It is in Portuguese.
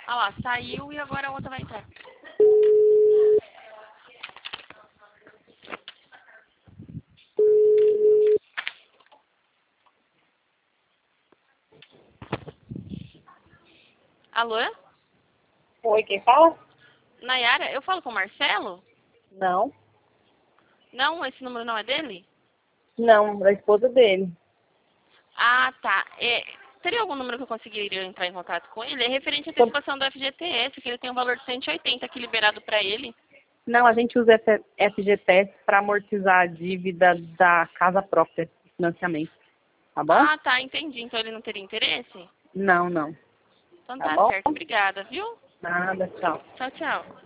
Ah lá, saiu e agora a outra vai entrar. Alô? Oi, quem fala? Nayara, eu falo com o Marcelo? Não. Não, esse número não é dele? Não, da esposa dele. Ah, tá. Teria algum número que eu conseguiria entrar em contato com ele? É referente à antecipação do FGTS, que ele tem um valor de 180 aqui liberado para ele. Não, a gente usa FGTS para amortizar a dívida da casa própria, financiamento. Tá bom? Ah, tá, entendi. Então ele não teria interesse? Não, não. Então Tá tá bom? certo. Obrigada, viu? Nada, tchau. Tchau, tchau.